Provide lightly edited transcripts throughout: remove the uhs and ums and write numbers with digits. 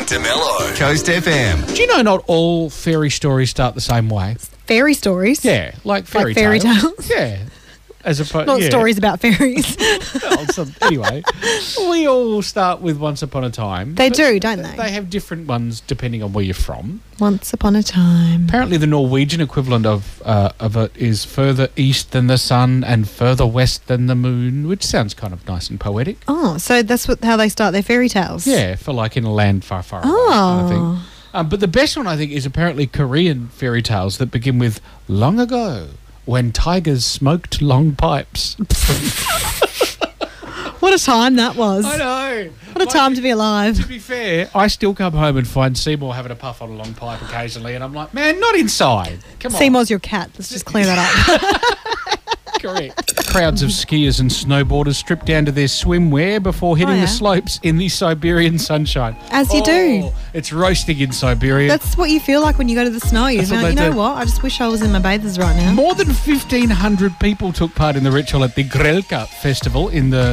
and DeMello. Coast FM. Do you know not all fairy stories start the same way? Fairy stories? Yeah, like fairy fairy tales. Yeah. As opposed, Not stories about fairies. Anyway, we all start with Once Upon a Time. They do, don't they? They have different ones depending on where you're from. Once upon a time. Apparently the Norwegian equivalent of it is further east than the sun and further west than the moon, which sounds kind of nice and poetic. Oh, so that's how they start their fairy tales? Yeah, for like in a land far, far away kind of thing. But the best one, I think, is apparently Korean fairy tales that begin with long ago when tigers smoked long pipes. What a time that was. I know. What a time to be alive. To be fair, I still come home and find Seymour having a puff on a long pipe occasionally, and I'm like, man, not inside. Come on. Seymour's your cat. Let's just clear that up. Correct. Crowds of skiers and snowboarders strip down to their swimwear before hitting the slopes in the Siberian sunshine. As you do. It's roasting in Siberia. That's what you feel like when you go to the snow. You know what? I just wish I was in my bathers right now. More than 1,500 people took part in the ritual at the Grelka festival in the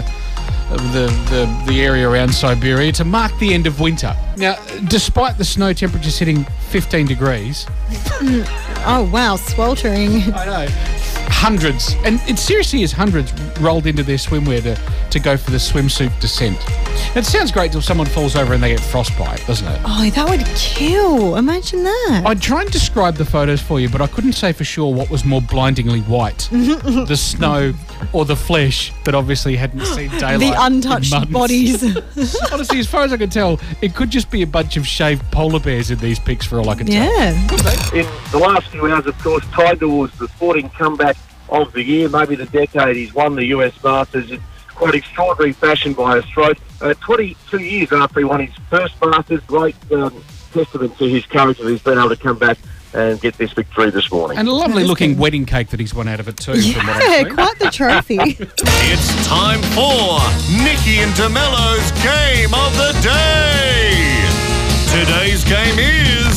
area around Siberia to mark the end of winter. Now, despite the snow temperatures hitting 15 degrees... Oh, wow, sweltering. I know. Hundreds, and it seriously is hundreds, rolled into their swimwear to go for the swimsuit descent. It sounds great till someone falls over and they get frostbite, doesn't it? Oh, that would kill. Imagine that. I'd try and describe the photos for you, but I couldn't say for sure what was more blindingly white, the snow or the flesh that obviously hadn't seen daylight. The untouched bodies. Honestly, as far as I can tell, it could just be a bunch of shaved polar bears in these pics for all I can tell. Yeah. In the last few hours, of course, Tiger was the sporting comeback of the year, maybe the decade. He's won the US Masters in quite extraordinary fashion by a stroke. 22 years after he won his first Masters, great testament to his courage that he's been able to come back and get this victory this morning. And a lovely looking wedding cake that he's won out of it too. Yeah, quite the trophy. It's time for Nikki and DeMello's Game of the Day. Today's game is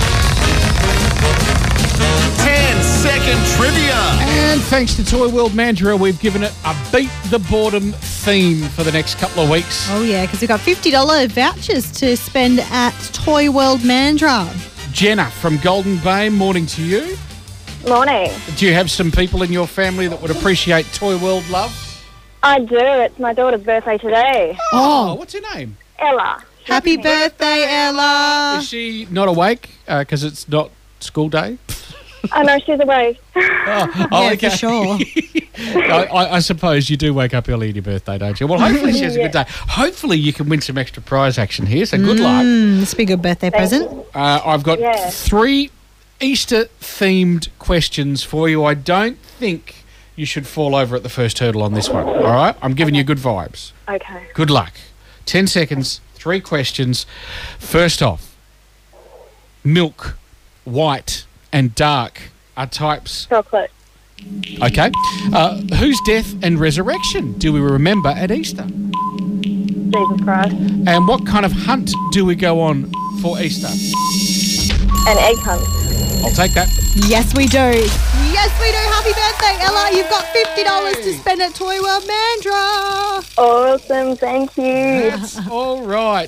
10-second trivia. And thanks to Toy World Mandurah, we've given it a Beat the Boredom theme for the next couple of weeks. Oh, yeah, because we've got $50 vouchers to spend at Toy World Mandurah. Jenna from Golden Bay, morning to you. Morning. Do you have some people in your family that would appreciate Toy World love? I do. It's my daughter's birthday today. Oh, what's her name? Ella. Happy birthday, Ella. Is she not awake because it's not school day? I know she's awake. Yeah, okay. for sure. I suppose you do wake up early on your birthday, don't you? Well, hopefully she has a good day. Hopefully you can win some extra prize action here, so good luck. This will be a good birthday present. I've got 3 Easter-themed questions for you. I don't think you should fall over at the first hurdle on this one, all right? I'm giving you good vibes. Okay. Good luck. 10 seconds, 3 questions. First off, milk, white and dark are types... Chocolate. Okay. Whose death and resurrection do we remember at Easter? Jesus Christ. And what kind of hunt do we go on for Easter? An egg hunt. I'll take that. Yes, we do. Yes, we do. Happy birthday, Ella. You've got $50 to spend at Toy World Mandurah. Awesome. Thank you. That's all right.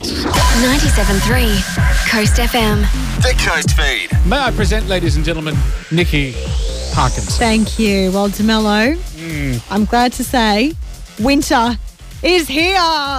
97.3 Coast FM. The Coast Feed. May I present, ladies and gentlemen, Nikki Parkinson. Thank you. Well, DeMello, I'm glad to say winter is here.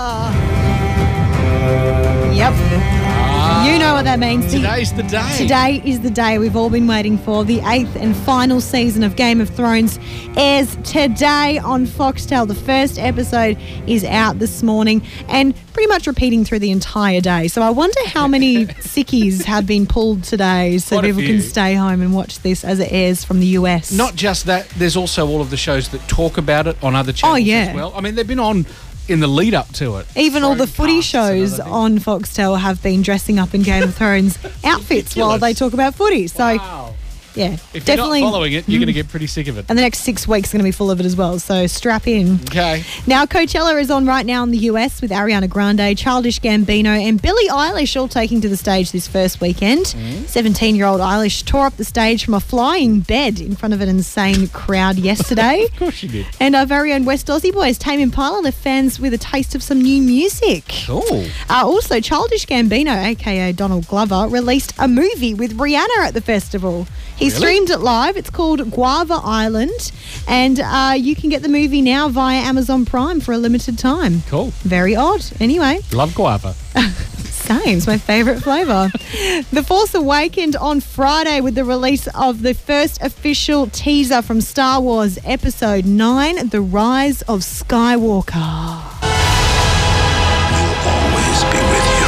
Yep. You know what that means. Today's the day. Today is the day we've all been waiting for. The 8th and final season of Game of Thrones airs today on Foxtel. The first episode is out this morning and pretty much repeating through the entire day. So I wonder how many sickies have been pulled today so Quite a people few. can stay home and watch this as it airs from the US. Not just that, there's also all of the shows that talk about it on other channels as well. I mean, they've been on in the lead up to it. Even all the footy Casts and shows other things. on Foxtel have been dressing up in Game of Thrones outfits while they talk about footy. So Wow. Yeah, If definitely. you're not following it, you're going to get pretty sick of it. And the next 6 weeks are going to be full of it as well, so strap in. Okay. Now, Coachella is on right now in the US with Ariana Grande, Childish Gambino and Billie Eilish all taking to the stage this first weekend. 17-year-old Eilish tore up the stage from a flying bed in front of an insane crowd yesterday. Of course you did. And our very own West Aussie boys, Tame Impala, left fans with a taste of some new music. Cool. Also, Childish Gambino, a.k.a. Donald Glover, released a movie with Rihanna at the festival. He streamed it live. It's called Guava Island, and you can get the movie now via Amazon Prime for a limited time. Cool. Very odd. Anyway, Love guava. same. It's my favourite flavour. The Force Awakened on Friday with the release of the first official teaser from Star Wars Episode 9, The Rise of Skywalker. We'll always be with you.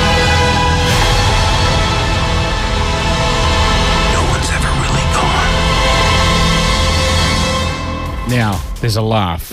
No one's ever really gone. Now, there's a laugh.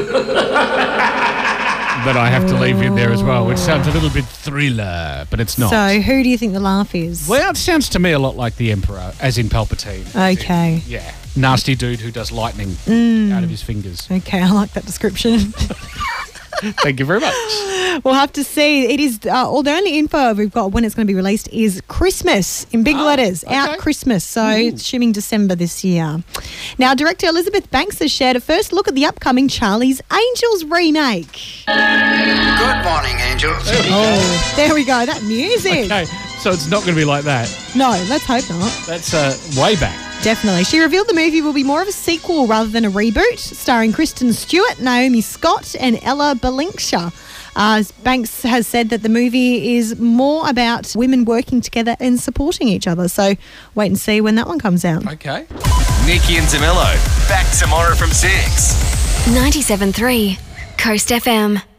But I have to leave in there as well, which sounds a little bit thriller, but it's not. So, who do you think the laugh is? Well, it sounds to me a lot like the Emperor, as in Palpatine. Okay. Yeah. Nasty dude who does lightning out of his fingers. Okay, I like that description. Thank you very much. We'll have to see. It is all the only info we've got when it's going to be released is Christmas in big letters. okay. Out Christmas. So assuming December this year. Now, director Elizabeth Banks has shared a first look at the upcoming Charlie's Angels remake. Good morning, angels. Oh, there we go. That music. Okay, so it's not going to be like that. No, let's hope not. That's way back. Definitely. She revealed the movie will be more of a sequel rather than a reboot, starring Kristen Stewart, Naomi Scott and Ella Balinska. Banks has said that the movie is more about women working together and supporting each other. So wait and see when that one comes out. Okay. Nikki and DeMello, back tomorrow from 6. 97.3 Coast FM.